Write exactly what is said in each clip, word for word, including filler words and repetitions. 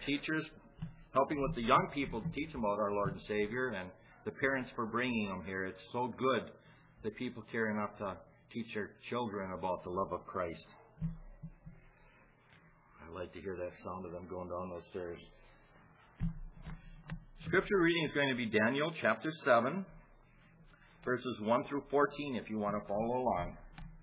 teachers helping with the young people to teach them about our Lord and Savior, and the parents for bringing them here. It's so good that people care enough to teach their children about the love of Christ. I like to hear that sound of them going down those stairs. Scripture reading is going to be Daniel chapter seven, verses one through fourteen, if you want to follow along.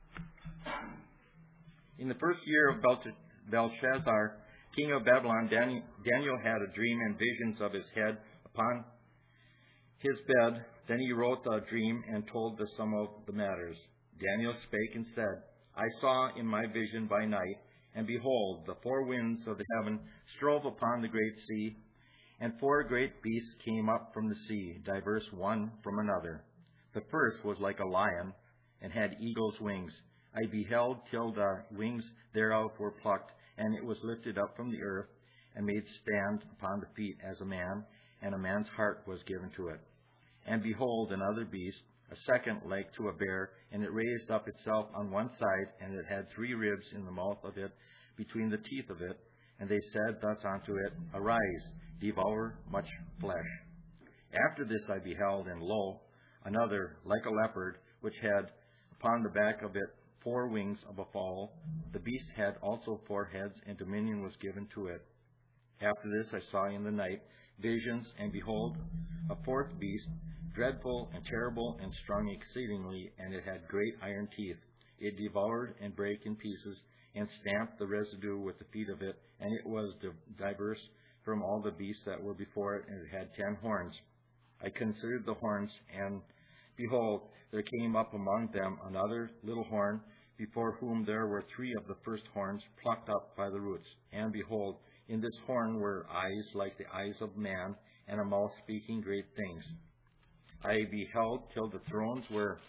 In the first year of Belshazzar, king of Babylon, Daniel had a dream and visions of his head upon his bed. Then he wrote the dream and told the sum of the matters. Daniel spake and said, I saw in my vision by night, and behold, the four winds of the heaven strove upon the great sea, and four great beasts came up from the sea, diverse one from another. The first was like a lion, and had eagle's wings. I beheld till the wings thereof were plucked, and it was lifted up from the earth, and made stand upon the feet as a man, and a man's heart was given to it. And behold, another beast, a second like to a bear, and it raised up itself on one side, and it had three ribs in the mouth of it, between the teeth of it. And they said thus unto it, Arise, devour much flesh. After this I beheld, and lo, another like a leopard, which had upon the back of it four wings of a fowl. The beast had also four heads, and dominion was given to it. After this I saw in the night visions, and behold, a fourth beast, dreadful and terrible and strong exceedingly, and it had great iron teeth. It devoured and brake in pieces, and stamped the residue with the feet of it, and it was diverse from all the beasts that were before it, and it had ten horns. I considered the horns, and behold, there came up among them another little horn, before whom there were three of the first horns plucked up by the roots. And behold, in this horn were eyes like the eyes of man, and a mouth speaking great things. I beheld till the thrones were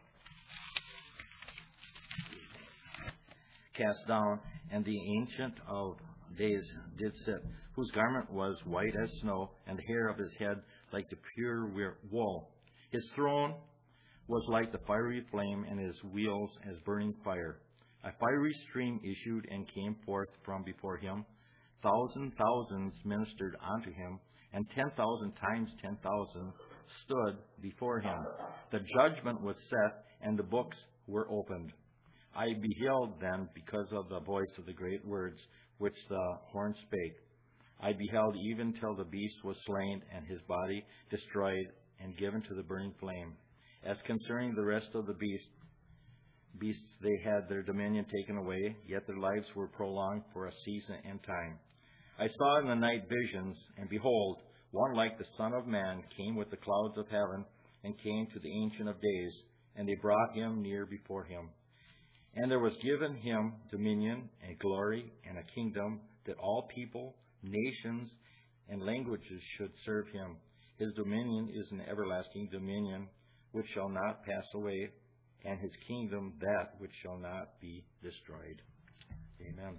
cast down, and the Ancient of Days did sit, whose garment was white as snow, and the hair of his head like the pure wool. His throne was like the fiery flame, and his wheels as burning fire. A fiery stream issued and came forth from before him. Thousand thousands ministered unto him, and ten thousand times ten thousand stood before him. The judgment was set, and the books were opened. I beheld then, because of the voice of the great words which the horn spake. I beheld even till the beast was slain, and his body destroyed, and given to the burning flame. As concerning the rest of the beasts, beasts they had their dominion taken away, yet their lives were prolonged for a season and time. I saw in the night visions, and behold, one like the Son of Man came with the clouds of heaven, and came to the Ancient of Days, and they brought him near before him. And there was given him dominion and glory and a kingdom, that all people, nations, and languages should serve him. His dominion is an everlasting dominion, which shall not pass away, and his kingdom that which shall not be destroyed. Amen.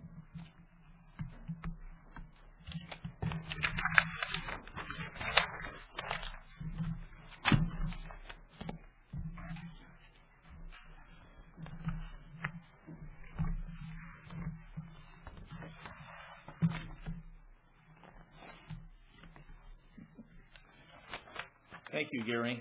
Thank you, Gary.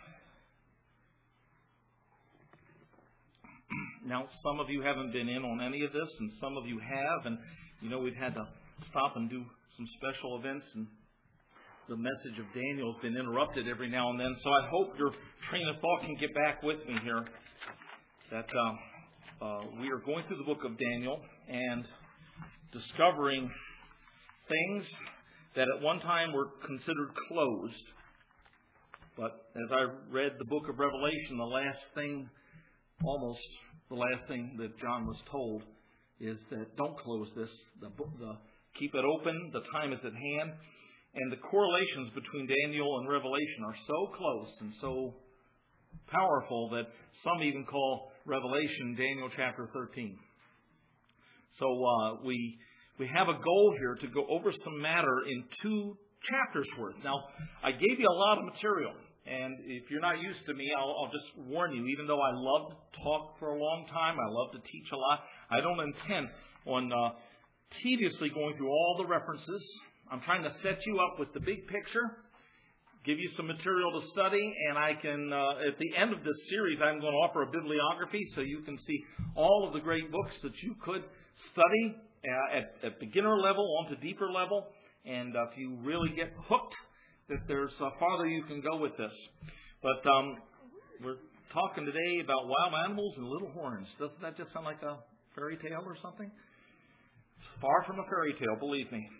Now, some of you haven't been in on any of this, and some of you have, and you know we've had to stop and do some special events, and the message of Daniel has been interrupted every now and then. So I hope your train of thought can get back with me here. That uh, uh, we are going through the book of Daniel and discovering things that at one time were considered closed. But as I read the book of Revelation, the last thing, almost the last thing that John was told is that don't close this. The, the, keep it open. The time is at hand. And the correlations between Daniel and Revelation are so close and so powerful that some even call Revelation Daniel chapter thirteen. So uh, we we have a goal here to go over some matter in two chapters worth. Now, I gave you a lot of material. And if you're not used to me, I'll, I'll just warn you, even though I love to talk for a long time, I love to teach a lot, I don't intend on uh, tediously going through all the references. I'm trying to set you up with the big picture, give you some material to study, and I can, uh, at the end of this series, I'm going to offer a bibliography so you can see all of the great books that you could study uh, at, at beginner level, on to deeper level, and uh, if you really get hooked, that there's uh, farther you can go with this. But um, we're talking today about wild animals and little horns. Doesn't that just sound like a fairy tale or something? It's far from a fairy tale, believe me.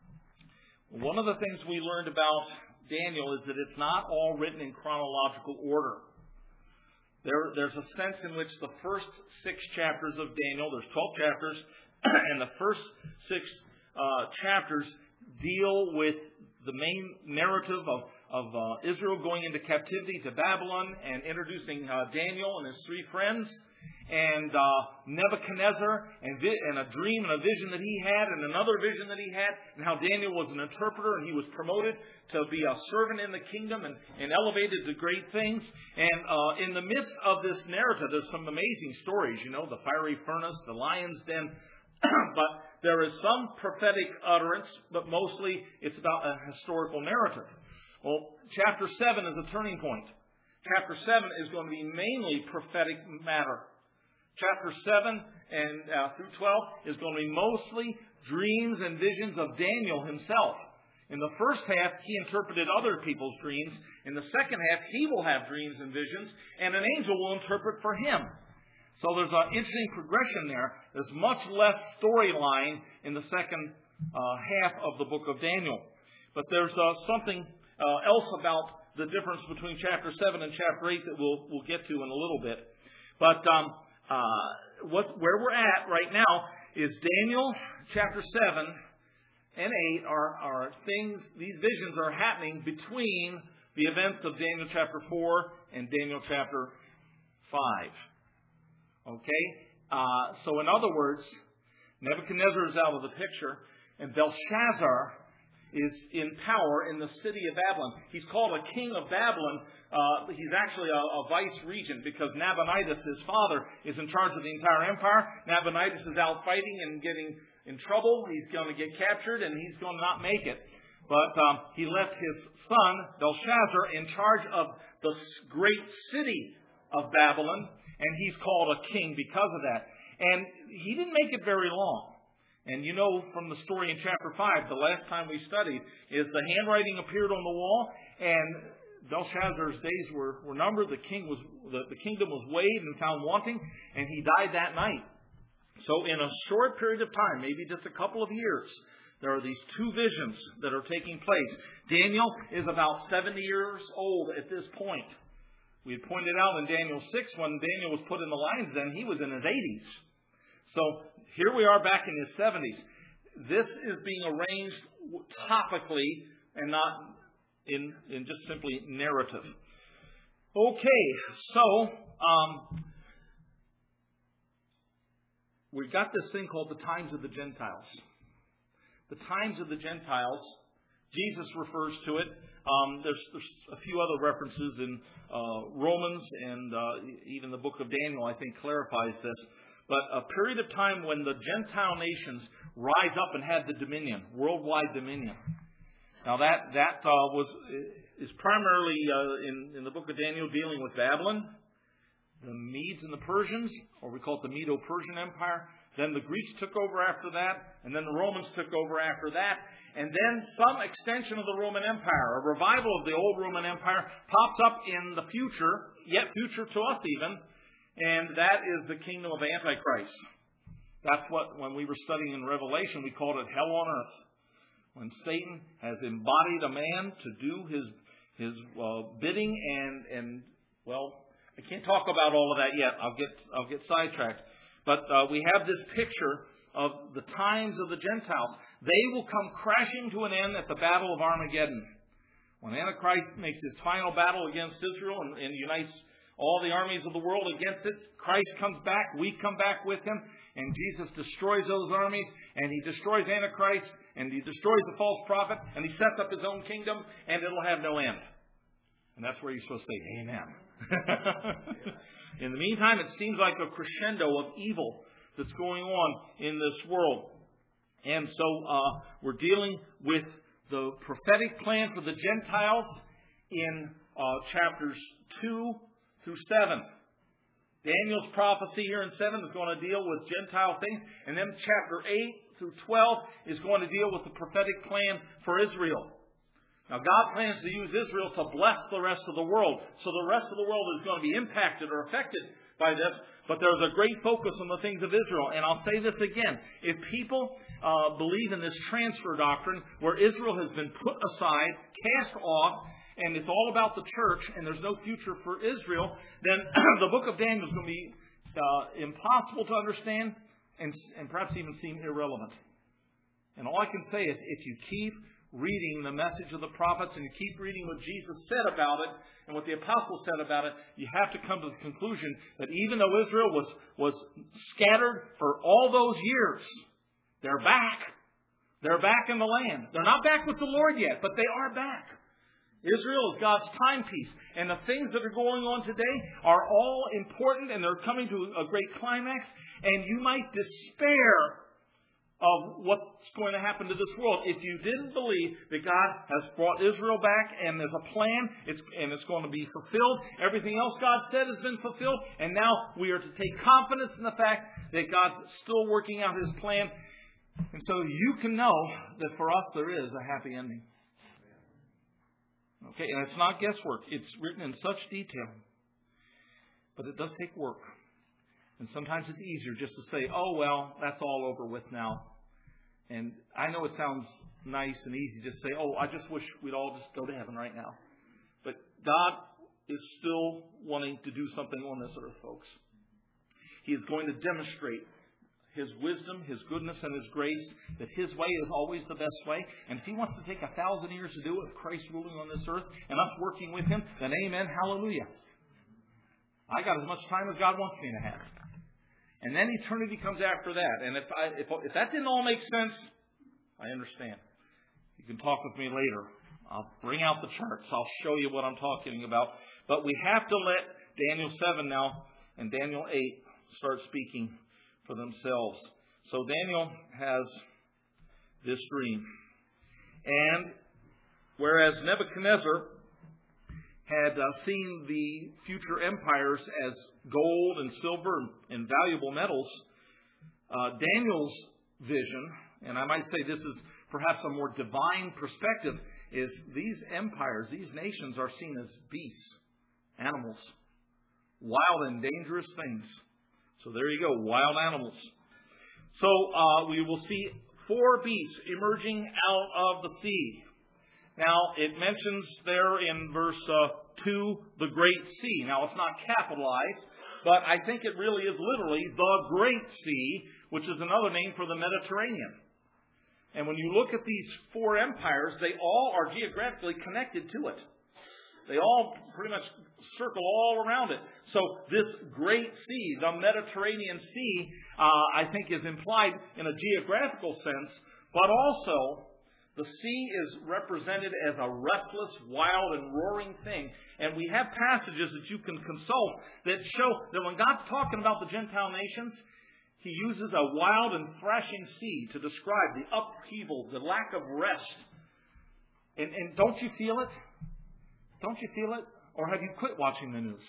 One of the things we learned about Daniel is that it's not all written in chronological order. There, there's a sense in which the first six chapters of Daniel, there's twelve chapters, and the first six uh, chapters deal with the main narrative of, of uh, Israel going into captivity to Babylon and introducing uh, Daniel and his three friends, and uh, Nebuchadnezzar, and, vi- and a dream and a vision that he had, and another vision that he had, and how Daniel was an interpreter, and he was promoted to be a servant in the kingdom and, and elevated to great things. And uh, in the midst of this narrative, there's some amazing stories, you know, the fiery furnace, the lion's den, but there is some prophetic utterance, but mostly it's about a historical narrative. Well, chapter seven is a turning point. Chapter seven is going to be mainly prophetic matter. Chapter seven and uh, through twelve is going to be mostly dreams and visions of Daniel himself. In the first half, he interpreted other people's dreams. In the second half, he will have dreams and visions, and an angel will interpret for him. So there's an interesting progression there. There's much less storyline in the second uh, half of the book of Daniel. But there's uh, something uh, else about the difference between chapter seven and chapter eight that we'll, we'll get to in a little bit. But um, uh, what, where we're at right now is Daniel chapter seven and eight are, are things, these visions are happening between the events of Daniel chapter four and Daniel chapter five. Okay? Uh, so in other words, Nebuchadnezzar is out of the picture, and Belshazzar is in power in the city of Babylon. He's called a king of Babylon. Uh, he's actually a, a vice regent because Nabonidus, his father, is in charge of the entire empire. Nabonidus is out fighting and getting in trouble. He's going to get captured, and he's going to not make it. But um, he left his son, Belshazzar, in charge of the great city of Babylon, and he's called a king because of that. And he didn't make it very long. And you know from the story in chapter five, the last time we studied, is the handwriting appeared on the wall, and Belshazzar's days were, were numbered. The king was the, the kingdom was weighed and found wanting, and he died that night. So in a short period of time, maybe just a couple of years, there are these two visions that are taking place. Daniel is about seventy years old at this point. We had pointed out in Daniel six, when Daniel was put in the lion's den, he was in his eighties. So here we are back in his seventies. This is being arranged topically and not in, in just simply narrative. Okay, so um, we've got this thing called the times of the Gentiles. The times of the Gentiles, Jesus refers to it. Um, there's, there's a few other references in uh, Romans, and uh, even the book of Daniel, I think, clarifies this. But a period of time when the Gentile nations rise up and have the dominion, worldwide dominion. Now that that uh, was is primarily uh, in in the book of Daniel dealing with Babylon, the Medes and the Persians, or we call it the Medo-Persian Empire. Then the Greeks took over after that, and then the Romans took over after that. And then some extension of the Roman Empire, a revival of the old Roman Empire, pops up in the future, yet future to us even, and that is the kingdom of Antichrist. That's what, when we were studying in Revelation, we called it hell on earth. When Satan has embodied a man to do his his uh, bidding, and and well, I can't talk about all of that yet. I'll get I'll get sidetracked. But uh, we have this picture of the times of the Gentiles. They will come crashing to an end at the Battle of Armageddon. When Antichrist makes his final battle against Israel and, and unites all the armies of the world against it, Christ comes back, we come back with him, and Jesus destroys those armies, and he destroys Antichrist, and he destroys the false prophet, and he sets up his own kingdom, and it'll have no end. And that's where you're supposed to say, amen. In the meantime, it seems like a crescendo of evil that's going on in this world. And so uh, we're dealing with the prophetic plan for the Gentiles in uh, chapters two through seven. Daniel's prophecy here in seven is going to deal with Gentile things. And then chapter eight through twelve is going to deal with the prophetic plan for Israel. Now, God plans to use Israel to bless the rest of the world. So the rest of the world is going to be impacted or affected by this. But there's a great focus on the things of Israel. And I'll say this again. If people uh, believe in this transfer doctrine where Israel has been put aside, cast off, and it's all about the church, and there's no future for Israel, then the book of Daniel is going to be uh, impossible to understand and, and perhaps even seem irrelevant. And all I can say is if you keep reading the message of the prophets and you keep reading what Jesus said about it and what the apostles said about it, you have to come to the conclusion that even though Israel was, was scattered for all those years, they're back. They're back in the land. They're not back with the Lord yet, but they are back. Israel is God's timepiece. And the things that are going on today are all important, and they're coming to a great climax. And you might despair of what's going to happen to this world if you didn't believe that God has brought Israel back and there's a plan it's, and it's going to be fulfilled. Everything else God said has been fulfilled. And now we are to take confidence in the fact that God's still working out His plan. And so you can know that for us there is a happy ending. Okay, and it's not guesswork. It's written in such detail. But it does take work. And sometimes it's easier just to say, oh, well, that's all over with now. And I know it sounds nice and easy to say, oh, I just wish we'd all just go to heaven right now. But God is still wanting to do something on this earth, folks. He is going to demonstrate His wisdom, His goodness, and His grace, that His way is always the best way. And if He wants to take a thousand years to do it with Christ ruling on this earth and us working with Him, then amen, hallelujah. I got as much time as God wants me to have. And then eternity comes after that. And if, I, if, if that didn't all make sense, I understand. You can talk with me later. I'll bring out the charts. I'll show you what I'm talking about. But we have to let Daniel seven now and Daniel eight start speaking for themselves. So Daniel has this dream. And whereas Nebuchadnezzar had uh, seen the future empires as gold and silver and valuable metals, uh, Daniel's vision, and I might say this is perhaps a more divine perspective, is these empires, these nations are seen as beasts, animals, wild and dangerous things. So there you go, wild animals. So uh, we will see four beasts emerging out of the sea. Now, it mentions there in verse uh, two, the Great Sea. Now, it's not capitalized, but I think it really is literally the Great Sea, which is another name for the Mediterranean. And when you look at these four empires, they all are geographically connected to it. They all pretty much circle all around it. So this Great Sea, the Mediterranean Sea, uh, I think is implied in a geographical sense, but also the sea is represented as a restless, wild, and roaring thing. And we have passages that you can consult that show that when God's talking about the Gentile nations, He uses a wild and thrashing sea to describe the upheaval, the lack of rest. And, and don't you feel it? Don't you feel it? Or have you quit watching the news?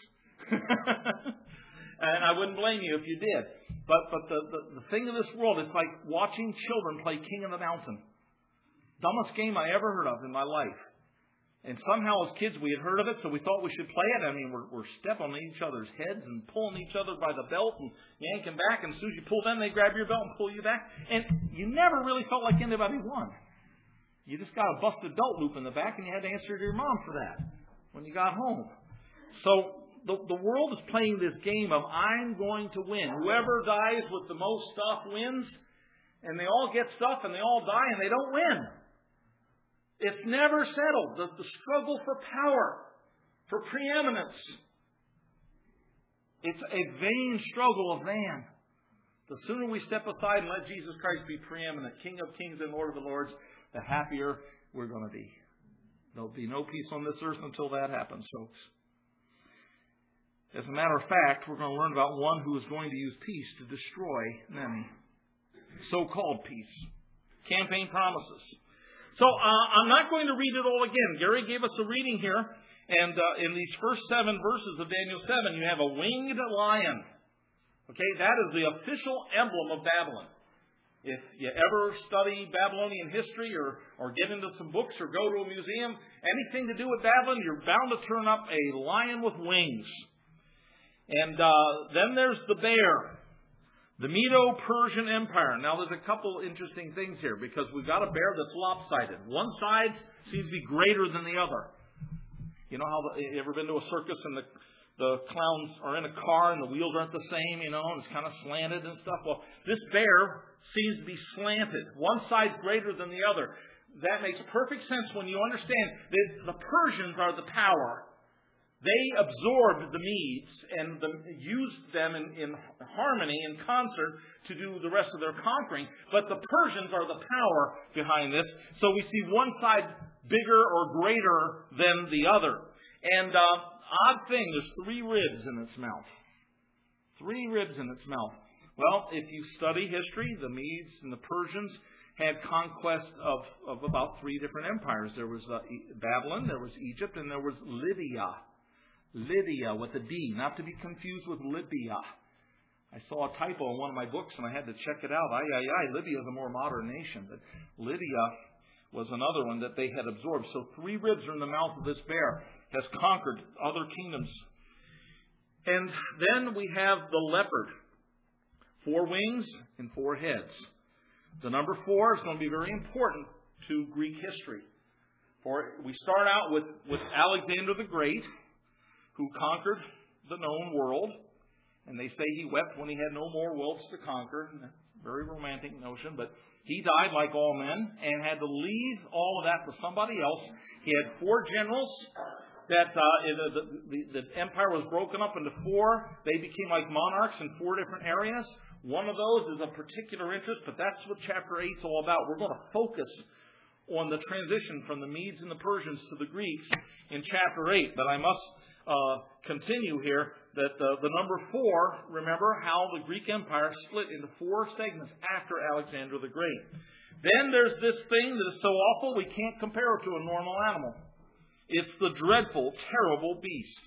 And I wouldn't blame you if you did. But, but the, the, the thing of this world is like watching children play King of the Mountain. Dumbest game I ever heard of in my life. And somehow as kids we had heard of it, so we thought we should play it. I mean, we're, we're stepping on each other's heads and pulling each other by the belt and yanking back. And as soon as you pull them, they grab your belt and pull you back. And you never really felt like anybody won. You just got a busted belt loop in the back and you had to answer to your mom for that when you got home. So the, the world is playing this game of I'm going to win. Whoever dies with the most stuff wins. And they all get stuff and they all die and they don't win. It's never settled. The, the struggle for power, for preeminence. It's a vain struggle of man. The sooner we step aside and let Jesus Christ be preeminent, King of kings and Lord of the lords, the happier we're going to be. There'll be no peace on this earth until that happens, folks. As a matter of fact, we're going to learn about one who is going to use peace to destroy many. So-called peace. Campaign promises. So uh, I'm not going to read it all again. Gary gave us a reading here. And uh, in these first seven verses of Daniel seven, you have a winged lion. Okay, that is the official emblem of Babylon. If you ever study Babylonian history or, or get into some books or go to a museum, anything to do with Babylon, you're bound to turn up a lion with wings. And uh, then there's the bear, the Medo-Persian Empire. Now, there's a couple interesting things here because we've got a bear that's lopsided. One side seems to be greater than the other. You know how the, you ever been to a circus and the The clowns are in a car and the wheels aren't the same, you know, and it's kind of slanted and stuff. Well, this bear seems to be slanted. One side's greater than the other. That makes perfect sense when you understand that the Persians are the power. They absorbed the Medes and the, used them in, in harmony, in concert, to do the rest of their conquering. But the Persians are the power behind this. So we see one side bigger or greater than the other. And uh, odd thing, there's three ribs in its mouth. Three ribs in its mouth. Well, if you study history, the Medes and the Persians had conquest of, of about three different empires. There was uh, Babylon, there was Egypt, and there was Lydia. Lydia with a D, not to be confused with Libya. I saw a typo in one of my books and I had to check it out. Aye, aye, aye. Libya is a more modern nation, but Lydia was another one that they had absorbed. So three ribs are in the mouth of this bear. Has conquered other kingdoms. And then we have the leopard. Four wings and four heads. The number four is going to be very important to Greek history. For we start out with, with Alexander the Great, who conquered the known world. And they say he wept when he had no more worlds to conquer. Very romantic notion, but he died like all men and had to leave all of that to somebody else. He had four generals. That uh, the, the, the empire was broken up into four. They became like monarchs in four different areas. One of those is of particular interest, but that's what chapter eight is all about. We're going to focus on the transition from the Medes and the Persians to the Greeks in chapter eight. But I must uh, continue here that the, the number four, remember how the Greek Empire split into four segments after Alexander the Great. Then there's this thing that is so awful we can't compare it to a normal animal. It's the dreadful, terrible beast.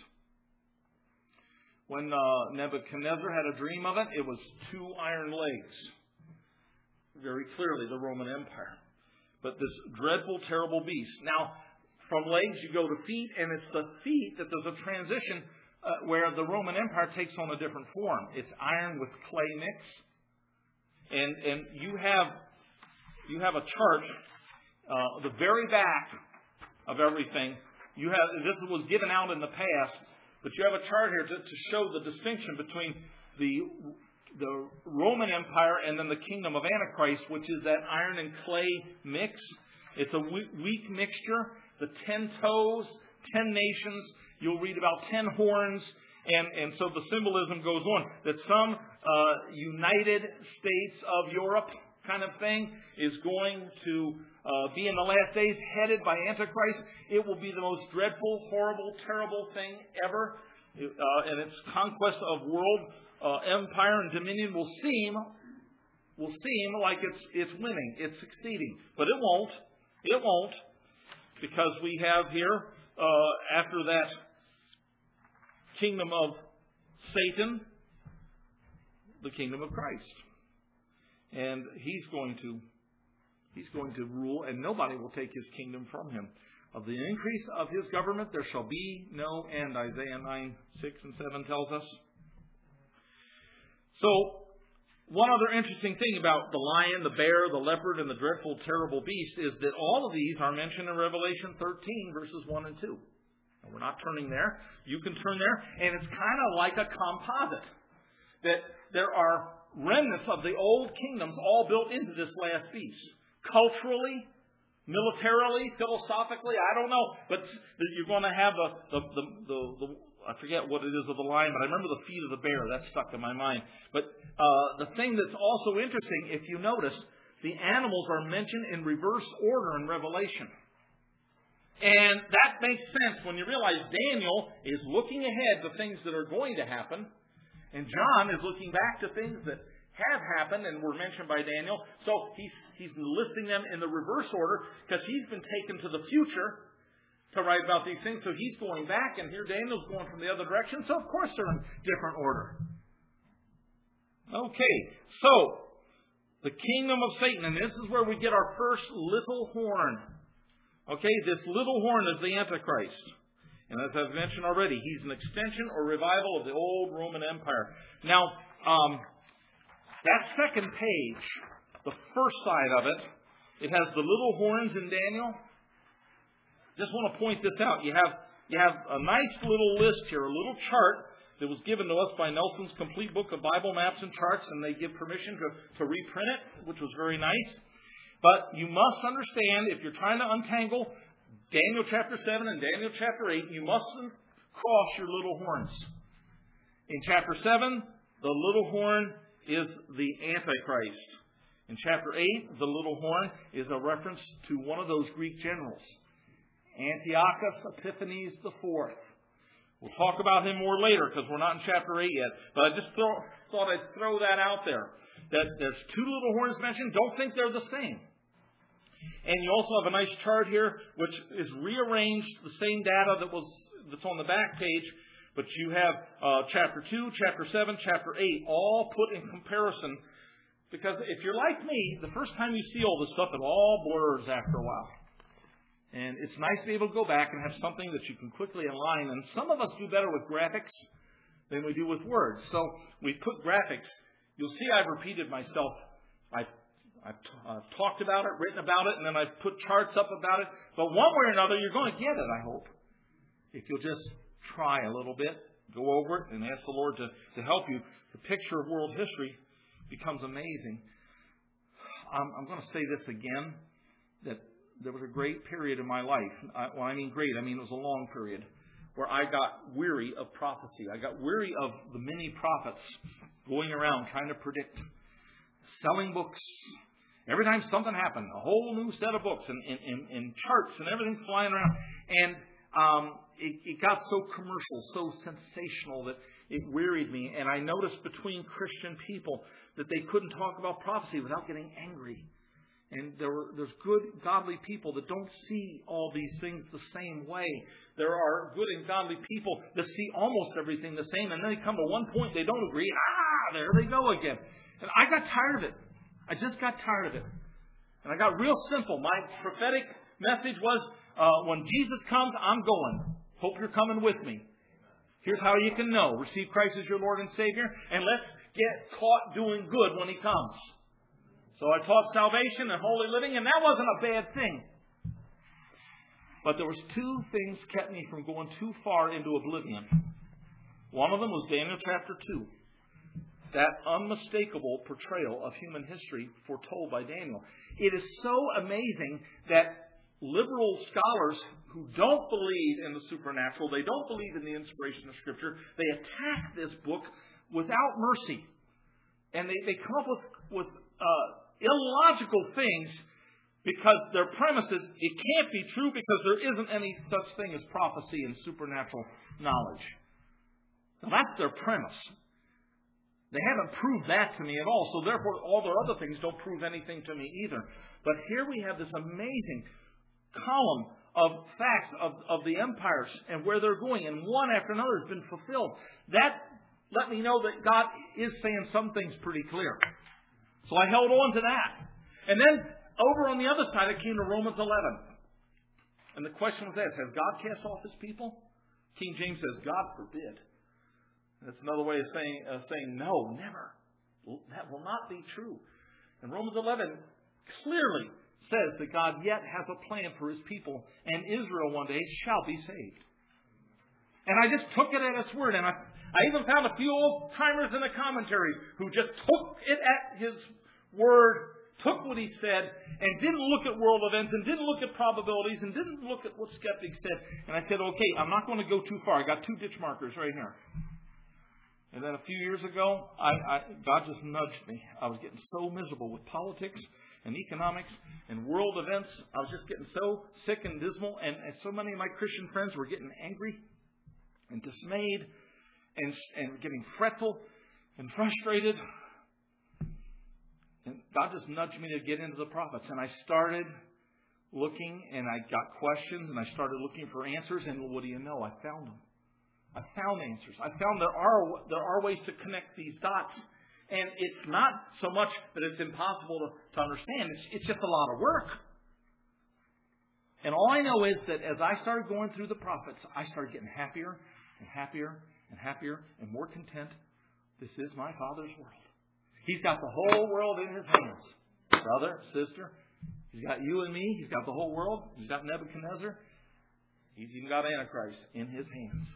When uh, Nebuchadnezzar had a dream of it, it was two iron legs. Very clearly the Roman Empire. But this dreadful, terrible beast. Now, from legs you go to feet, and it's the feet that there's a transition uh, where the Roman Empire takes on a different form. It's iron with clay mix. And and you have you have a chart, uh, the very back of everything. You have this was given out in the past, but you have a chart here to, to show the distinction between the the Roman Empire and then the kingdom of Antichrist, which is that iron and clay mix. It's a weak mixture. The ten toes, ten nations. You'll read about ten horns, and and so the symbolism goes on that some uh, United States of Europe kind of thing is going to uh, be in the last days headed by Antichrist. It will be the most dreadful, horrible, terrible thing ever. Uh, and its conquest of world uh, empire and dominion will seem will seem like it's it's winning, it's succeeding. But it won't. It won't. Because we have here, uh, after that kingdom of Satan, the kingdom of Christ. And he's going to he's going to rule, and nobody will take his kingdom from him. Of the increase of his government there shall be no end, Isaiah nine, six and seven tells us. So, one other interesting thing about the lion, the bear, the leopard, and the dreadful, terrible beast is that all of these are mentioned in Revelation thirteen, verses one and two. And we're not turning there. You can turn there, and it's kind of like a composite. That there are remnants of the old kingdoms all built into this last beast. Culturally, militarily, philosophically, I don't know. But you're going to have the, the, the, the, the I forget what it is of the lion, but I remember the feet of the bear. That stuck in my mind. But uh, the thing that's also interesting, if you notice, the animals are mentioned in reverse order in Revelation. And that makes sense when you realize Daniel is looking ahead to things that are going to happen. And John is looking back to things that have happened and were mentioned by Daniel. So he's, he's listing them in the reverse order because he's been taken to the future to write about these things. So he's going back, and here Daniel's going from the other direction. So, of course, they're in different order. Okay, so the kingdom of Satan, and this is where we get our first little horn. Okay, this little horn is the Antichrist. And as I've mentioned already, he's an extension or revival of the old Roman Empire. Now, um, that second page, the first side of it, it has the little horns in Daniel. Just want to point this out. You have you have a nice little list here, a little chart that was given to us by Nelson's Complete Book of Bible Maps and Charts, and they give permission to, to reprint it, which was very nice. But you must understand, if you're trying to untangle Daniel chapter seven and Daniel chapter eight, you mustn't cross your little horns. In chapter seven, the little horn is the Antichrist. In chapter eight, the little horn is a reference to one of those Greek generals, Antiochus Epiphanes the fourth. We'll talk about him more later because we're not in chapter eight yet. But I just throw, thought I'd throw that out there. That there's two little horns mentioned. Don't think they're the same. And you also have a nice chart here which is rearranged, the same data that was that's on the back page. But you have uh, chapter two, chapter seven, chapter eight, all put in comparison. Because if you're like me, the first time you see all this stuff, it all blurs after a while. And it's nice to be able to go back and have something that you can quickly align. And some of us do better with graphics than we do with words. So we put graphics. You'll see I've repeated myself. I've, I've, t- I've talked about it, written about it, and then I've put charts up about it. But one way or another, you're going to get it, I hope. If you'll just try a little bit, go over it, and ask the Lord to, to help you. The picture of world history becomes amazing. I'm, I'm going to say this again, that there was a great period in my life. I, when I mean great, I mean it was a long period, where I got weary of prophecy. I got weary of the many prophets going around trying to predict, selling books. Every time something happened, a whole new set of books and, and, and, and charts and everything flying around. And um, it, it got so commercial, so sensational that it wearied me. And I noticed between Christian people that they couldn't talk about prophecy without getting angry. And there were, there's good, godly people that don't see all these things the same way. There are good and godly people that see almost everything the same. And then they come to one point, they don't agree. Ah, there they go again. And I got tired of it. I just got tired of it. And I got real simple. My prophetic message was, uh, when Jesus comes, I'm going. Hope you're coming with me. Here's how you can know. Receive Christ as your Lord and Savior. And let's get caught doing good when He comes. So I taught salvation and holy living, and that wasn't a bad thing. But there was two things kept me from going too far into oblivion. One of them was Daniel chapter two. That unmistakable portrayal of human history foretold by Daniel. It is so amazing that liberal scholars who don't believe in the supernatural, they don't believe in the inspiration of Scripture, they attack this book without mercy. And they, they come up with, with uh, illogical things because their premise is it can't be true because there isn't any such thing as prophecy and supernatural knowledge. Now that's their premise. They haven't proved that to me at all, so therefore all their other things don't prove anything to me either. But here we have this amazing column of facts of, of the empires and where they're going, and one after another has been fulfilled. That let me know that God is saying some things pretty clear. So I held on to that. And then over on the other side, it came to Romans eleven. And the question was asked, has God cast off His people? King James says, God forbid. That's another way of saying, uh, saying no, never. That will not be true. And Romans eleven clearly says that God yet has a plan for His people, and Israel one day shall be saved. And I just took it at its word, and I, I even found a few old-timers in the commentary who just took it at His word, took what He said, and didn't look at world events, and didn't look at probabilities, and didn't look at what skeptics said. And I said, okay, I'm not going to go too far. I got two ditch markers right here. And then a few years ago, I, I, God just nudged me. I was getting so miserable with politics and economics and world events. I was just getting so sick and dismal. And, and so many of my Christian friends were getting angry and dismayed and, and getting fretful and frustrated. And God just nudged me to get into the prophets. And I started looking, and I got questions, and I started looking for answers. And what do you know? I found them. I found answers. I found there are there are ways to connect these dots. And it's not so much that it's impossible to, to understand. It's, it's just a lot of work. And all I know is that as I started going through the prophets, I started getting happier and happier and happier and more content. This is my Father's world. He's got the whole world in His hands. Brother, sister, He's got you and me. He's got the whole world. He's got Nebuchadnezzar. He's even got Antichrist in His hands.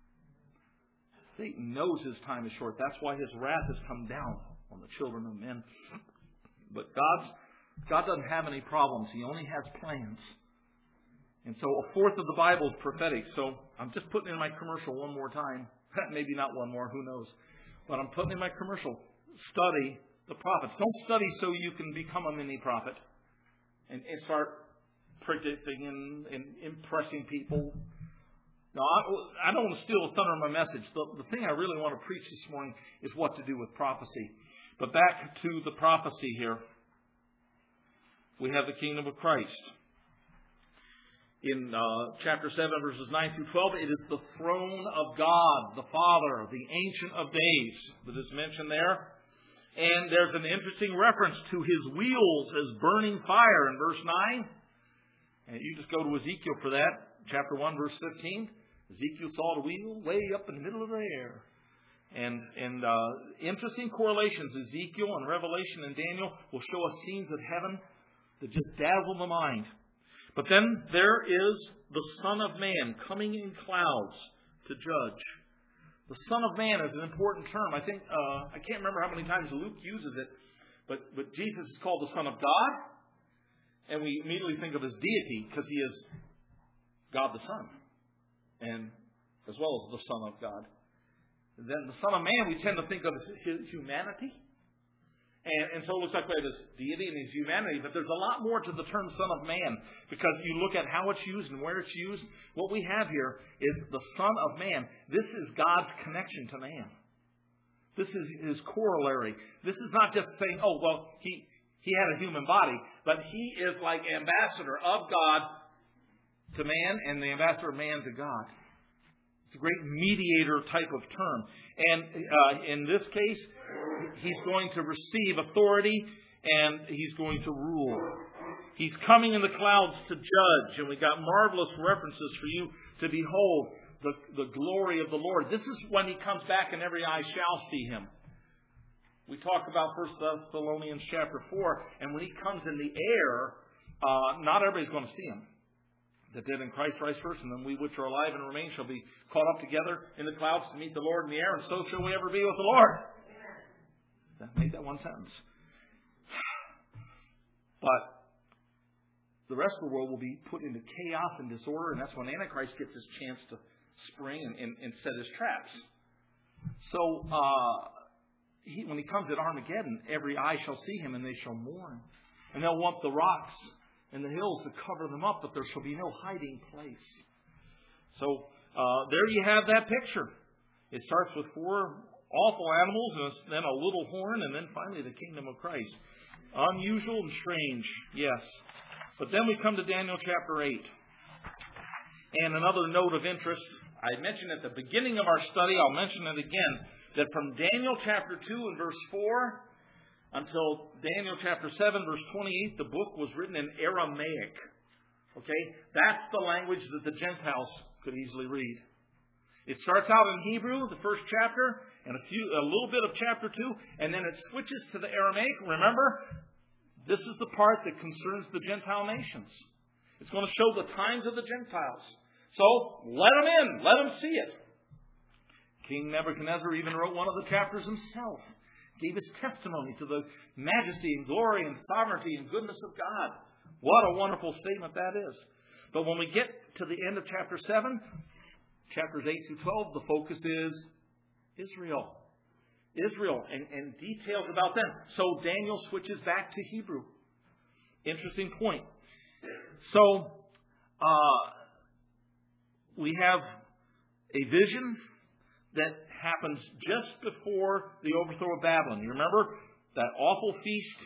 Satan knows his time is short. That's why his wrath has come down on the children of men. But God's, God doesn't have any problems. He only has plans. And so a fourth of the Bible is prophetic. So I'm just putting in my commercial one more time. Maybe not one more, who knows. But I'm putting in my commercial. Study the prophets. Don't study so you can become a mini prophet and, and start predicting and, and impressing people. No, I, I don't want to steal the thunder of my message. The, the thing I really want to preach this morning is what to do with prophecy. But back to the prophecy here. We have the kingdom of Christ. In uh, chapter seven, verses nine through twelve, it is the throne of God, the Father, the Ancient of Days, that is mentioned there. And there's an interesting reference to His wheels as burning fire in verse nine. And you just go to Ezekiel for that. Chapter one, verse fifteen. Ezekiel saw the wheel way up in the middle of the air. And, and uh, interesting correlations. Ezekiel and Revelation and Daniel will show us scenes of heaven that just dazzle the mind. But then there is the Son of Man coming in clouds to judge. The Son of Man is an important term. I think uh, I can't remember how many times Luke uses it, but, but Jesus is called the Son of God. And we immediately think of His deity because He is God the Son, and as well as the Son of God. And then the Son of Man we tend to think of as His humanity. And, and so it looks like we have His deity and His humanity, but there's a lot more to the term Son of Man, because you look at how it's used and where it's used. What we have here is the Son of Man. This is God's connection to man. This is His corollary. This is not just saying, oh, well, He, he had a human body, but He is like ambassador of God to man and the ambassador of man to God. It's a great mediator type of term. And uh, in this case, He's going to receive authority and He's going to rule. He's coming in the clouds to judge. And we got marvelous references for you to behold the, the glory of the Lord. This is when He comes back and every eye shall see Him. We talk about First Thessalonians chapter four. And when He comes in the air, uh, not everybody's going to see Him. The dead in Christ rise first, and then we which are alive and remain shall be caught up together in the clouds to meet the Lord in the air, and so shall we ever be with the Lord. That made that one sentence. But the rest of the world will be put into chaos and disorder, and that's when Antichrist gets his chance to spring and, and, and set his traps. So uh, he, when He comes at Armageddon, every eye shall see Him, and they shall mourn. And they'll want the rocks and the hills to cover them up, but there shall be no hiding place. So uh, there you have that picture. It starts with four awful animals, and then a little horn, and then finally the kingdom of Christ. Unusual and strange, yes. But then we come to Daniel chapter eight. And another note of interest, I mentioned at the beginning of our study, I'll mention it again, that from Daniel chapter two and verse four until Daniel chapter seven, verse twenty-eight, the book was written in Aramaic. Okay? That's the language that the Gentiles could easily read. It starts out in Hebrew, the first chapter, and a few, a little bit of chapter two, and then it switches to the Aramaic. Remember, this is the part that concerns the Gentile nations. It's going to show the times of the Gentiles. So, let them in. Let them see it. King Nebuchadnezzar even wrote one of the chapters himself. Gave his testimony to the majesty and glory and sovereignty and goodness of God. What a wonderful statement that is. But when we get to the end of chapter seven, chapters eight through twelve, the focus is Israel. Israel and, and details about them. So Daniel switches back to Hebrew. Interesting point. So uh, we have a vision that happens just before the overthrow of Babylon. You remember that awful feast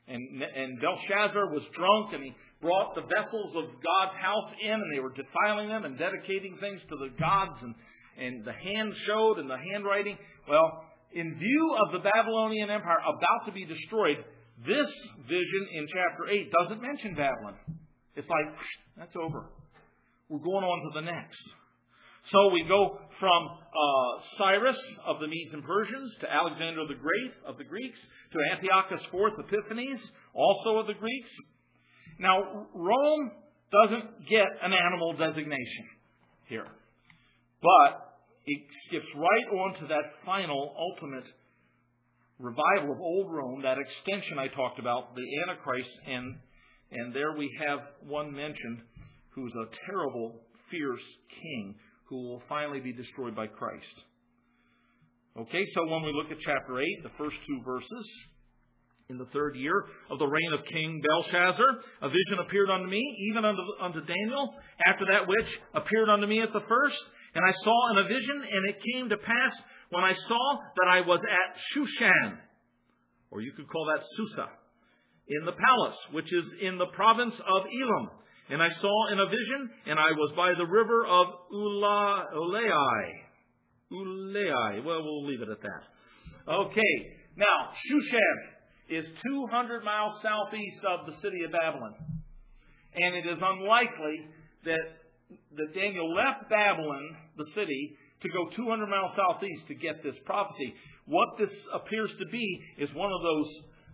And, and Belshazzar was drunk, and he brought the vessels of God's house in, and they were defiling them and dedicating things to the gods, and, and the hand showed and the handwriting. Well, in view of the Babylonian Empire about to be destroyed, this vision in chapter eight doesn't mention Babylon. It's like, that's over. We're going on to the next. So we go from uh, Cyrus of the Medes and Persians to Alexander the Great of the Greeks to Antiochus fourth Epiphanes, also of the Greeks. Now, Rome doesn't get an animal designation here, but it skips right on to that final, ultimate revival of old Rome, that extension I talked about, the Antichrist, and and there we have one mentioned who's a terrible, fierce king who will finally be destroyed by Christ. Okay, so when we look at chapter eight, the first two verses, in the third year of the reign of King Belshazzar, a vision appeared unto me, even unto, unto Daniel, after that which appeared unto me at the first. And I saw in a vision, and it came to pass, when I saw that I was at Shushan, or you could call that Susa, in the palace, which is in the province of Elam. And I saw in a vision, and I was by the river of Ula, Ulai. Ulai. Well, we'll leave it at that. Okay. Now, Shushan is two hundred miles southeast of the city of Babylon. And it is unlikely that, that Daniel left Babylon, the city, to go two hundred miles southeast to get this prophecy. What this appears to be is one of those,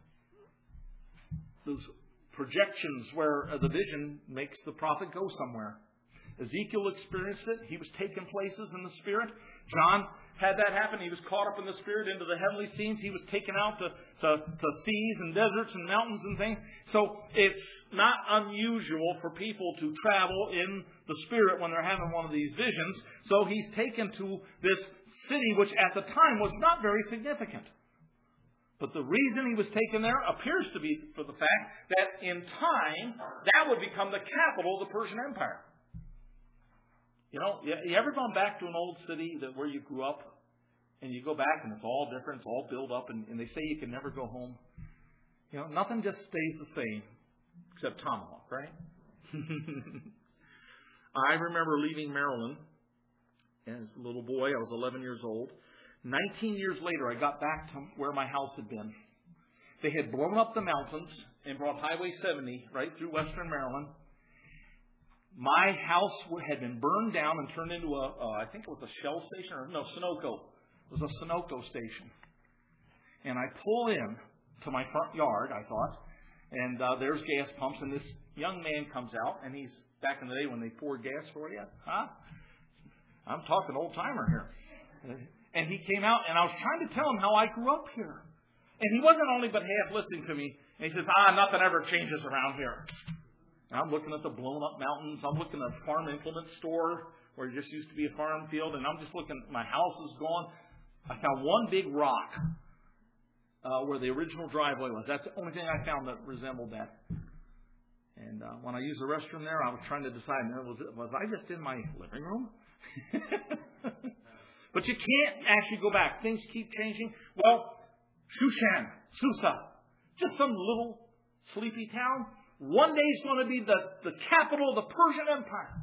those projections where the vision makes the prophet go somewhere. Ezekiel experienced it. He was taken places in the Spirit. John had that happen. He was caught up in the Spirit into the heavenly scenes. He was taken out to, to, to seas and deserts and mountains and things. So it's not unusual for people to travel in the Spirit when they're having one of these visions. So he's taken to this city, which at the time was not very significant. But the reason he was taken there appears to be for the fact that in time, that would become the capital of the Persian Empire. You know, you ever gone back to an old city that where you grew up, and you go back and it's all different, it's all built up, and, and they say you can never go home? You know, nothing just stays the same, except Tomahawk, right? I remember leaving Maryland as a little boy. I was eleven years old. Nineteen years later, I got back to where my house had been. They had blown up the mountains and brought Highway seventy right through western Maryland. My house had been burned down and turned into a, uh, I think it was a Shell station, or no, Sunoco. It was a Sunoco station. And I pull in to my front yard, I thought, and uh, there's gas pumps, and this young man comes out, and he's, back in the day when they poured gas for you, huh? I'm talking old-timer here. And he came out, and I was trying to tell him how I grew up here. And he wasn't only but half listening to me. And he says, ah, nothing ever changes around here. And I'm looking at the blown-up mountains. I'm looking at a farm implement store where it just used to be a farm field. And I'm just looking, my house is gone. I found one big rock uh, where the original driveway was. That's the only thing I found that resembled that. And uh, when I used the restroom there, I was trying to decide, was, it, was I just in my living room? But you can't actually go back. Things keep changing. Well, Shushan, Susa, just some little sleepy town. One day is going to be the, the capital of the Persian Empire.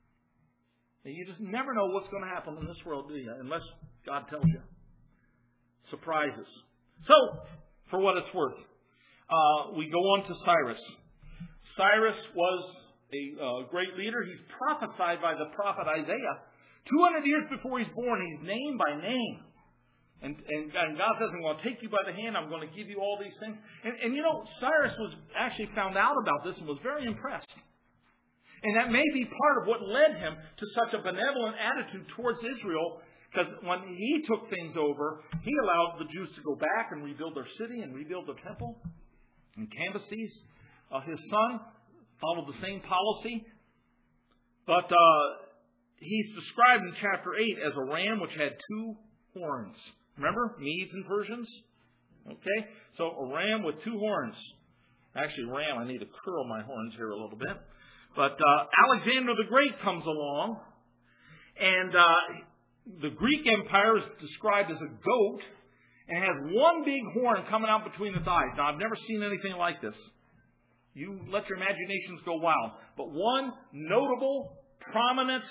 And you just never know what's going to happen in this world, do you? Unless God tells you. Surprises. So, for what it's worth, uh, we go on to Cyrus. Cyrus was a uh, great leader. He's prophesied by the prophet Isaiah. two hundred years before he's born, he's named by name. And, and, and God says, I'm going to take you by the hand. I'm going to give you all these things. And, and you know, Cyrus was actually found out about this and was very impressed. And that may be part of what led him to such a benevolent attitude towards Israel. Because when he took things over, he allowed the Jews to go back and rebuild their city and rebuild the temple. And Cambyses, uh, his son, followed the same policy. But uh, he's described in chapter eight as a ram which had two horns. Remember? Medes and Persians? Okay? So a ram with two horns. Actually, ram, I need to curl my horns here a little bit. But uh, Alexander the Great comes along. And uh, the Greek Empire is described as a goat. and it has one big horn coming out between its eyes. Now, I've never seen anything like this. You let your imaginations go wild. But one notable, prominent,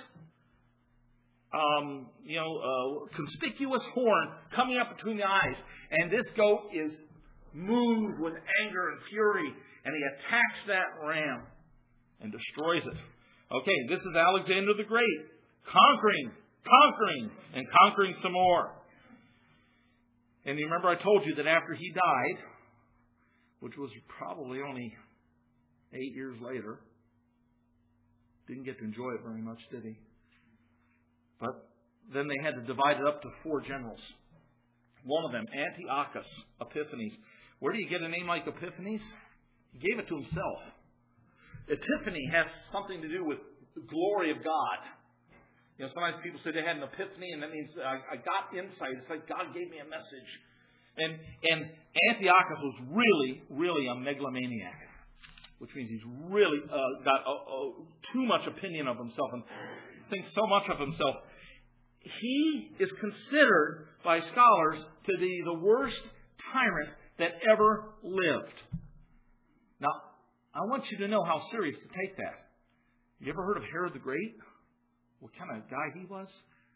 um, you know, uh, conspicuous horn coming up between the eyes. And this goat is moved with anger and fury, and he attacks that ram and destroys it. Okay, this is Alexander the Great, conquering, conquering, and conquering some more. And you remember I told you that after he died, which was probably only eight years later, didn't get to enjoy it very much, did he? But then they had to divide it up to four generals. One of them, Antiochus Epiphanes. Where do you get a name like Epiphanes? He gave it to himself. Epiphany has something to do with the glory of God. You know, sometimes people say they had an epiphany, and that means I, I got insight. It's like God gave me a message. And, and Antiochus was really, really a megalomaniac, which means he's really uh, got a, a, too much opinion of himself and thinks so much of himself. He is considered by scholars to be the worst tyrant that ever lived. Now, I want you to know how serious to take that. You ever heard of Herod the Great? What kind of guy he was?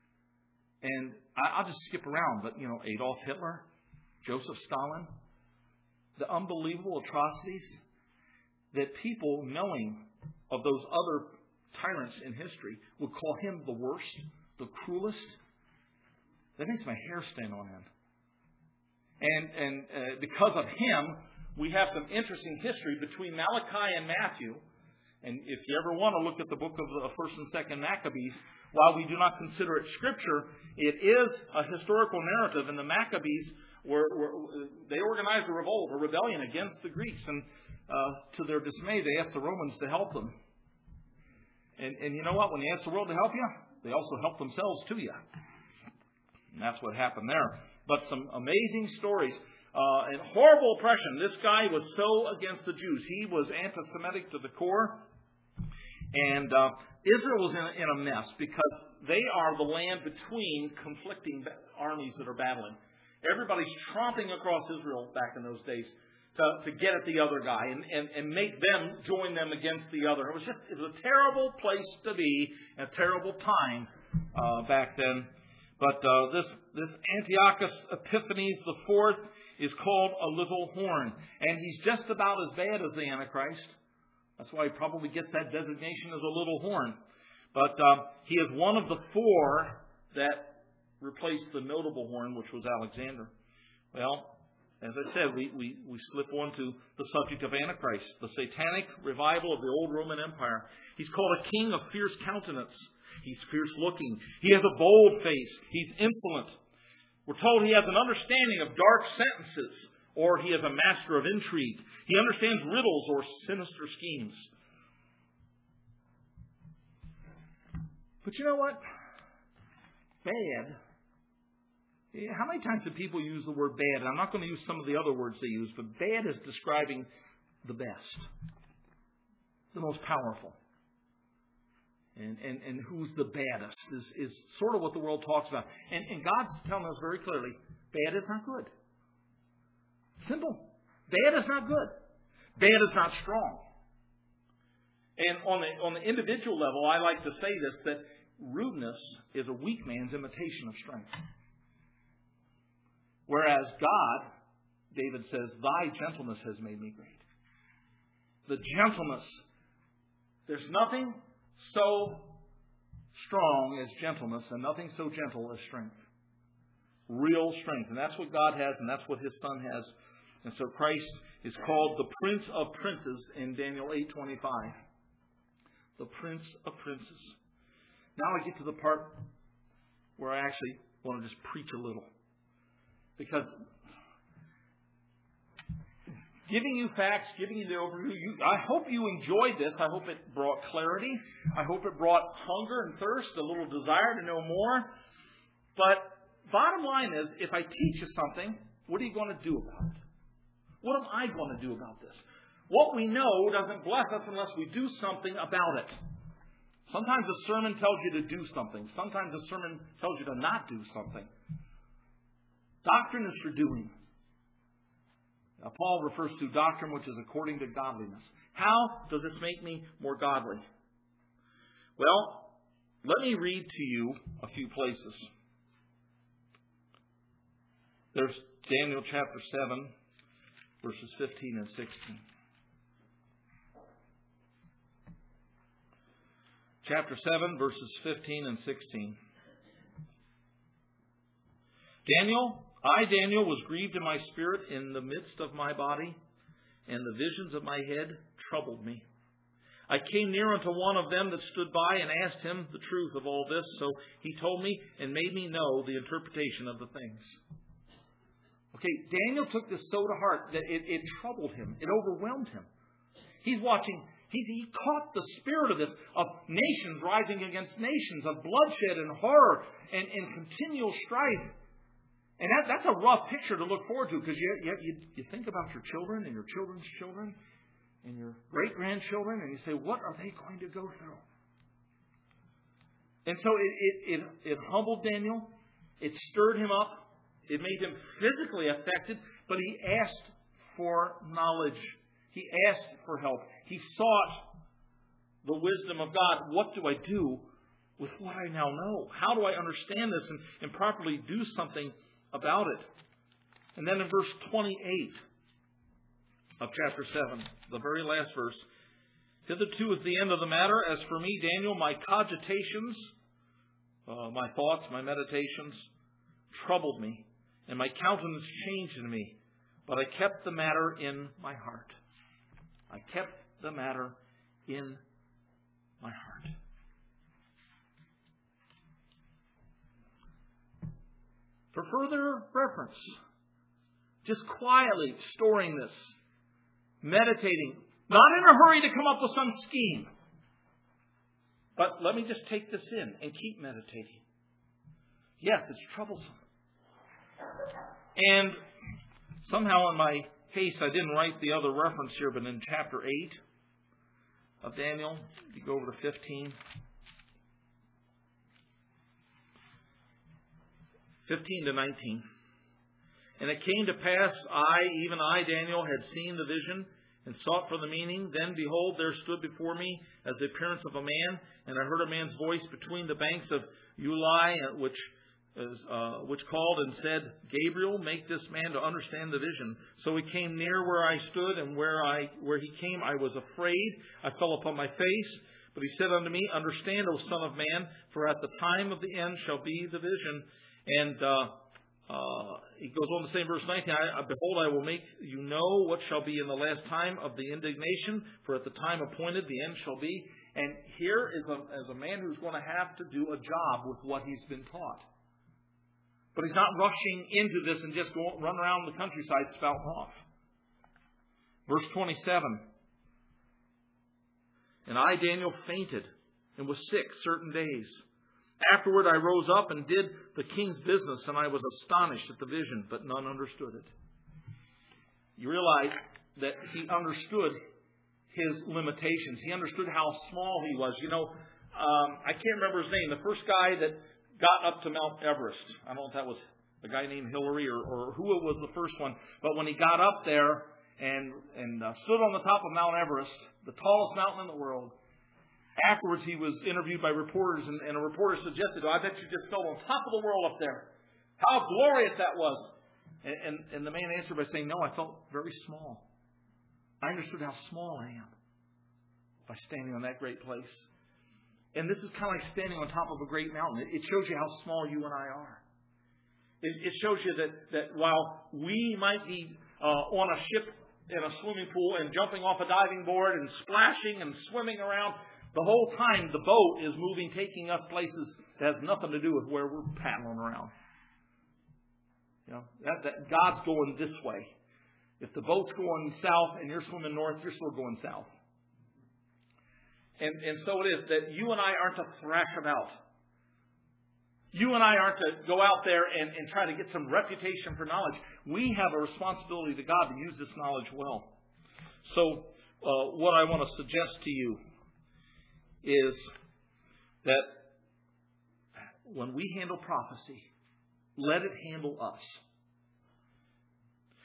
And I'll just skip around, but, you know, Adolf Hitler, Joseph Stalin, the unbelievable atrocities that people knowing of those other tyrants in history would call him the worst, the cruelest. That makes my hair stand on end. And, and uh, because of him, we have some interesting history between Malachi and Matthew. And if you ever want to look at the book of the First and Second Maccabees, while we do not consider it Scripture, it is a historical narrative. And the Maccabees were, were they organized a revolt, a rebellion against the Greeks, and uh, to their dismay, they asked the Romans to help them. And, and you know what? When they ask the world to help you, they also help themselves to you. And that's what happened there. But some amazing stories. Uh, and horrible oppression. This guy was so against the Jews. He was anti-Semitic to the core. And uh, Israel was in a, in a mess because they are the land between conflicting armies that are battling. Everybody's tromping across Israel back in those days to, to get at the other guy and, and, and make them join them against the other. It was just it was a terrible place to be, a terrible time uh, back then. But uh, this, this Antiochus Epiphanes the Fourth is called a little horn. And he's just about as bad as the Antichrist. That's why he probably gets that designation as a little horn. But uh, he is one of the four that replaced the notable horn, which was Alexander. Well, as I said, we, we, we slip on to the subject of Antichrist, the satanic revival of the old Roman Empire. He's called a king of fierce countenance. He's fierce looking. He has a bold face. He's insolent. We're told he has an understanding of dark sentences, or he is a master of intrigue. He understands riddles or sinister schemes. But you know what? Bad. How many times do people use the word bad? And I'm not going to use some of the other words they use, but bad is describing the best, the most powerful. And, and, and who's the baddest is, is sort of what the world talks about. And, and God's telling us very clearly, bad is not good. Simple. Bad is not good. Bad is not strong. And on the, on the individual level, I like to say this, that rudeness is a weak man's imitation of strength. Whereas God, David says, thy gentleness has made me great. The gentleness, there's nothing so strong as gentleness, and nothing so gentle as strength. Real strength. And that's what God has, and that's what His Son has. And so Christ is called the Prince of Princes in Daniel eight twenty-five. The Prince of Princes. Now I get to the part where I actually want to just preach a little. Because giving you facts, giving you the overview, you, I hope you enjoyed this. I hope it brought clarity. I hope it brought hunger and thirst, a little desire to know more. But bottom line is, if I teach you something, what are you going to do about it? What am I going to do about this? What we know doesn't bless us unless we do something about it. Sometimes a sermon tells you to do something. Sometimes a sermon tells you to not do something. Doctrine is for doing. Now, Paul refers to doctrine which is according to godliness. How does this make me more godly? Well, let me read to you a few places. There's Daniel chapter seven, verses fifteen and sixteen. Chapter seven, verses fifteen and sixteen. Daniel, I, Daniel, was grieved in my spirit in the midst of my body, and the visions of my head troubled me. I came near unto one of them that stood by and asked him the truth of all this. So he told me and made me know the interpretation of the things. Okay, Daniel took this so to heart that it, it troubled him. It overwhelmed him. He's watching, he, he caught the spirit of this, of nations rising against nations, of bloodshed and horror and, and continual strife. And that, that's a rough picture to look forward to, because you, you, you think about your children and your children's children and your great-grandchildren, and you say, what are they going to go through? And so it, it, it, it humbled Daniel. It stirred him up. It made him physically affected, but he asked for knowledge. He asked for help. He sought the wisdom of God. What do I do with what I now know? How do I understand this and, and properly do something about it? And then in verse twenty-eight of chapter seven, the very last verse, hitherto is the end of the matter. As for me, Daniel, my cogitations, uh, my thoughts, my meditations troubled me, and my countenance changed in me. But I kept the matter in my heart. I kept the matter in my heart. For further reference, just quietly storing this, meditating, not in a hurry to come up with some scheme, but let me just take this in and keep meditating. Yes, it's troublesome. And somehow in my haste, I didn't write the other reference here, but in chapter eight of Daniel, you go over to fifteen. fifteen to nineteen. And it came to pass, I, even I, Daniel, had seen the vision and sought for the meaning. Then, behold, there stood before me as the appearance of a man, and I heard a man's voice between the banks of Ulai, which is, uh, which called and said, Gabriel, make this man to understand the vision. So he came near where I stood, and where I where he came, I was afraid. I fell upon my face. But he said unto me, Understand, O Son of Man, for at the time of the end shall be the vision. And uh, uh, he goes on to say in verse nineteen, I, Behold, I will make you know what shall be in the last time of the indignation, for at the time appointed the end shall be. And here is a, is a man who's going to have to do a job with what he's been taught. But he's not rushing into this and just go run around the countryside spouting off. Verse twenty-seven. And I, Daniel, fainted and was sick certain days. Afterward I rose up and did the king's business, and I was astonished at the vision, but none understood it. You realize that he understood his limitations. He understood how small he was. You know, um, I can't remember his name. The first guy that got up to Mount Everest. I don't know if that was a guy named Hillary or, or who it was the first one. But when he got up there and, and uh, stood on the top of Mount Everest, the tallest mountain in the world, afterwards he was interviewed by reporters, and, and a reporter suggested, oh, I bet you just felt on top of the world up there. How glorious that was. And, and, and the man answered by saying, no, I felt very small. I understood how small I am by standing on that great place. And this is kind of like standing on top of a great mountain. It shows you how small you and I are. It, it shows you that, that while we might be uh, on a ship in a swimming pool and jumping off a diving board and splashing and swimming around, the whole time the boat is moving, taking us places that has nothing to do with where we're paddling around. You know, that, that God's going this way. If the boat's going south and you're swimming north, you're still going south. And, and so it is that you and I aren't to thrash about. You and I aren't to go out there and, and try to get some reputation for knowledge. We have a responsibility to God to use this knowledge well. So uh, what I want to suggest to you is that when we handle prophecy, let it handle us.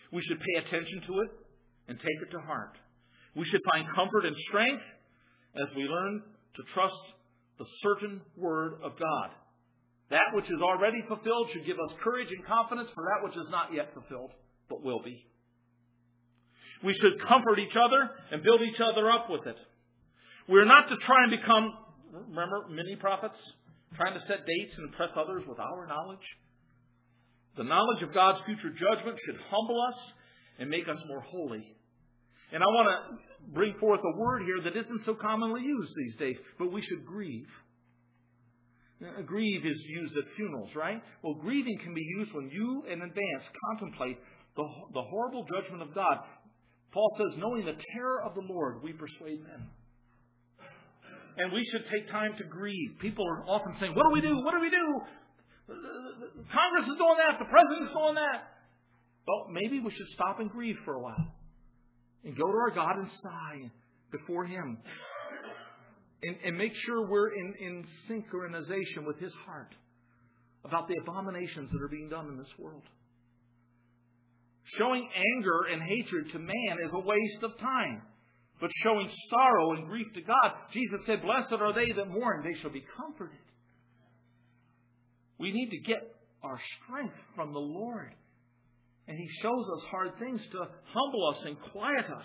We should pay attention to it and take it to heart. We should find comfort and strength as we learn to trust the certain Word of God. That which is already fulfilled should give us courage and confidence for that which is not yet fulfilled, but will be. We should comfort each other and build each other up with it. We're not to try and become, remember, mini prophets, trying to set dates and impress others with our knowledge. The knowledge of God's future judgment should humble us and make us more holy. And I want to bring forth a word here that isn't so commonly used these days, but we should grieve. Now, grieve is used at funerals, right? Well, grieving can be used when you, in advance, contemplate the, the horrible judgment of God. Paul says, knowing the terror of the Lord, we persuade men. And we should take time to grieve. People are often saying, what do we do? What do we do? Congress is doing that. The president is doing that. Well, maybe we should stop and grieve for a while. And go to our God and sigh before Him. And, and make sure we're in, in synchronization with His heart about the abominations that are being done in this world. Showing anger and hatred to man is a waste of time. But showing sorrow and grief to God, Jesus said, blessed are they that mourn, they shall be comforted. We need to get our strength from the Lord. And He shows us hard things to humble us and quiet us.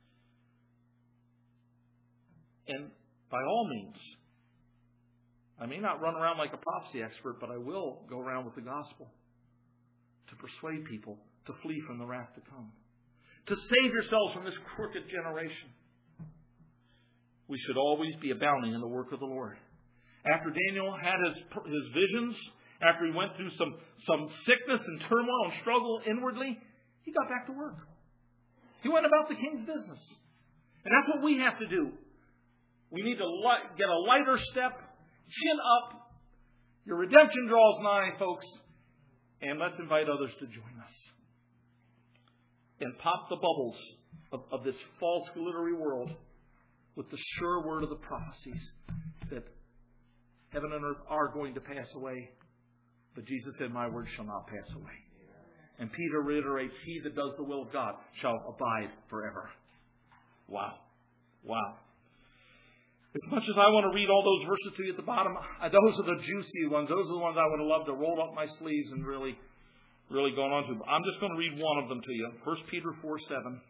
And by all means, I may not run around like a prophecy expert, but I will go around with the gospel to persuade people to flee from the wrath to come. To save yourselves from this crooked generation. We should always be abounding in the work of the Lord. After Daniel had his, his visions, after he went through some, some sickness and turmoil and struggle inwardly, he got back to work. He went about the king's business. And that's what we have to do. We need to light, get a lighter step, chin up. Your redemption draws nigh, folks. And let's invite others to join us. And pop the bubbles of, of this false glittery world with the sure word of the prophecies that heaven and earth are going to pass away. But Jesus said, my word shall not pass away. And Peter reiterates, he that does the will of God shall abide forever. Wow. Wow. As much as I want to read all those verses to you at the bottom, those are the juicy ones. Those are the ones I would have loved to roll up my sleeves and really, really go on to. I'm just going to read one of them to you. First Peter four seven.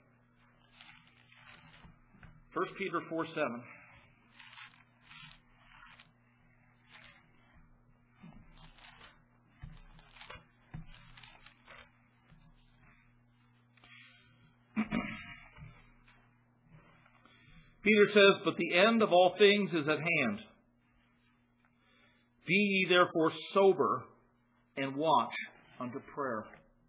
First Peter four seven. Peter says, but the end of all things is at hand. Be ye therefore sober and watch unto prayer.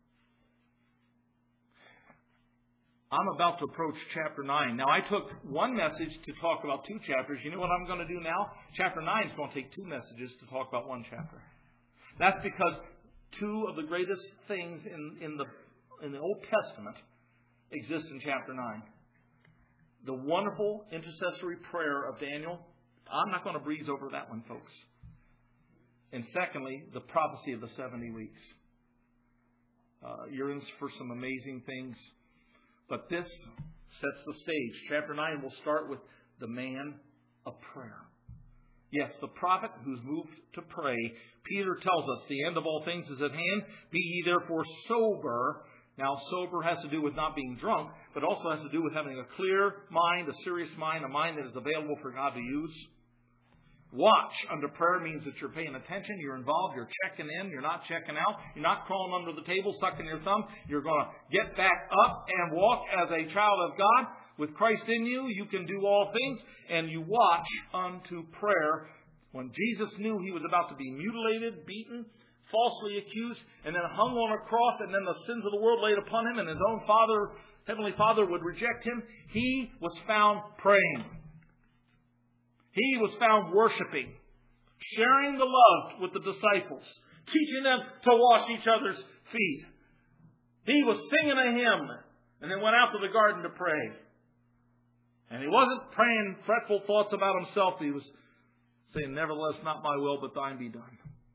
I'm about to approach chapter nine. Now, I took one message to talk about two chapters. You know what I'm going to do now? Chapter nine is going to take two messages to talk about one chapter. That's because two of the greatest things in, in, the, in the Old Testament exist in chapter nine. The wonderful intercessory prayer of Daniel. I'm not going to breeze over that one, folks. And secondly, the prophecy of the seventy weeks. Uh, you're in for some amazing things. But this sets the stage. Chapter nine will start with the man of prayer. Yes, the prophet who's moved to pray. Peter tells us the end of all things is at hand. Be ye therefore sober. Now, sober has to do with not being drunk, but also has to do with having a clear mind, a serious mind, a mind that is available for God to use. Watch unto prayer means that you're paying attention, you're involved, you're checking in, you're not checking out, you're not crawling under the table, sucking your thumb. You're going to get back up and walk as a child of God. With Christ in you, you can do all things, and you watch unto prayer. When Jesus knew He was about to be mutilated, beaten, falsely accused, and then hung on a cross, and then the sins of the world laid upon Him, and His own Father, Heavenly Father, would reject Him, He was found praying. He was found worshiping, sharing the love with the disciples, teaching them to wash each other's feet. He was singing a hymn, and then went out to the garden to pray. And He wasn't praying fretful thoughts about Himself. He was saying, nevertheless, not my will, but thine be done.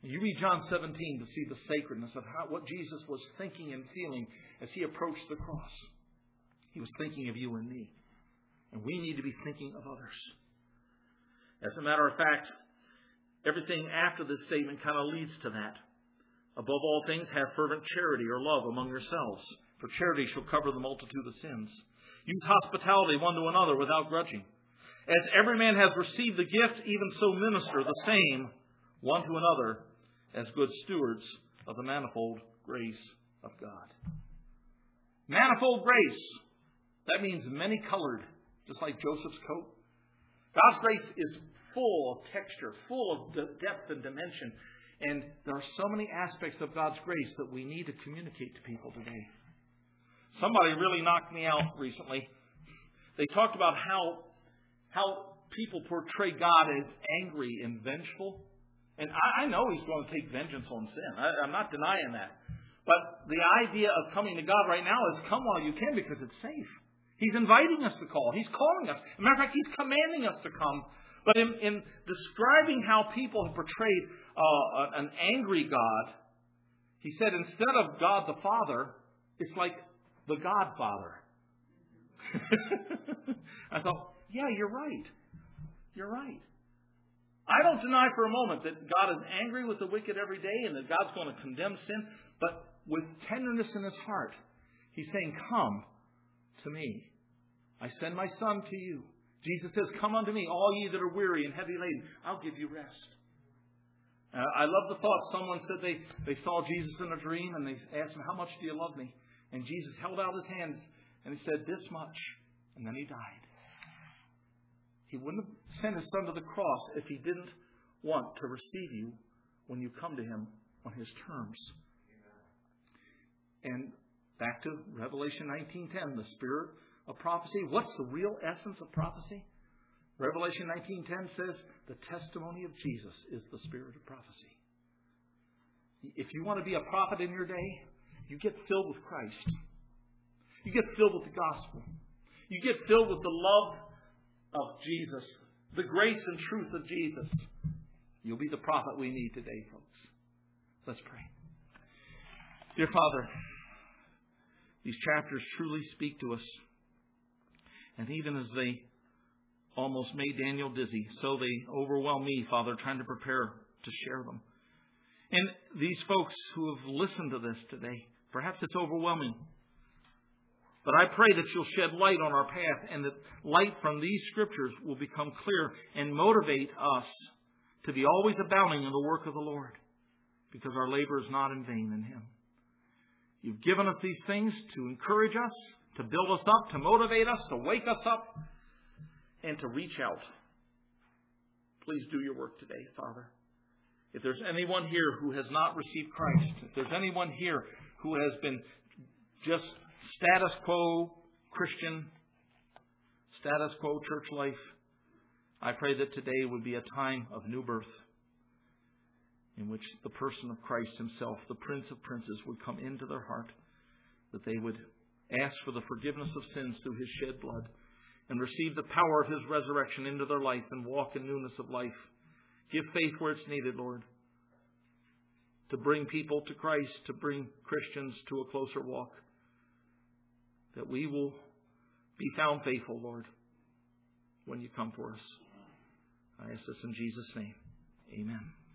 You read John seventeen to see the sacredness of how, what Jesus was thinking and feeling as He approached the cross. He was thinking of you and me. And we need to be thinking of others. As a matter of fact, everything after this statement kind of leads to that. Above all things, have fervent charity or love among yourselves, for charity shall cover the multitude of sins. Use hospitality one to another without grudging. As every man has received the gift, even so minister the same one to another as good stewards of the manifold grace of God. Manifold grace. That means many-colored, just like Joseph's coat. God's grace is full of texture, full of depth and dimension. And there are so many aspects of God's grace that we need to communicate to people today. Somebody really knocked me out recently. They talked about how, how people portray God as angry and vengeful. And I, I know He's going to take vengeance on sin. I, I'm not denying that. But the idea of coming to God right now is come while you can because it's safe. He's inviting us to call. He's calling us. As a matter of fact, He's commanding us to come. But in, in describing how people have portrayed uh, an angry God, He said instead of God the Father, it's like the Godfather. I thought, yeah, you're right. You're right. I don't deny for a moment that God is angry with the wicked every day and that God's going to condemn sin. But with tenderness in His heart, He's saying, come to me. I send my Son to you. Jesus says, come unto me, all ye that are weary and heavy laden. I'll give you rest. Uh, I love the thought. Someone said they, they saw Jesus in a dream and they asked Him, how much do you love me? And Jesus held out His hand and He said, this much. And then He died. He wouldn't have sent His Son to the cross if He didn't want to receive you when you come to Him on His terms. And back to Revelation nineteen ten, the spirit of prophecy. What's the real essence of prophecy? Revelation nineteen ten says the testimony of Jesus is the spirit of prophecy. If you want to be a prophet in your day, you get filled with Christ. You get filled with the gospel. You get filled with the love of Jesus, the grace and truth of Jesus. You'll be the prophet we need today, folks. Let's pray. Dear Father, these chapters truly speak to us. And even as they almost made Daniel dizzy, so they overwhelm me, Father, trying to prepare to share them. And these folks who have listened to this today, perhaps it's overwhelming. But I pray that you'll shed light on our path and that light from these scriptures will become clear and motivate us to be always abounding in the work of the Lord, because our labor is not in vain in Him. You've given us these things to encourage us, to build us up, to motivate us, to wake us up, and to reach out. Please do your work today, Father. If there's anyone here who has not received Christ, if there's anyone here who has been just status quo Christian, status quo church life, I pray that today would be a time of new birth in which the person of Christ Himself, the Prince of Princes, would come into their heart, that they would ask for the forgiveness of sins through His shed blood and receive the power of His resurrection into their life and walk in newness of life. Give faith where it's needed, Lord, to bring people to Christ, to bring Christians to a closer walk, that we will be found faithful, Lord, when you come for us. I ask this in Jesus' name. Amen.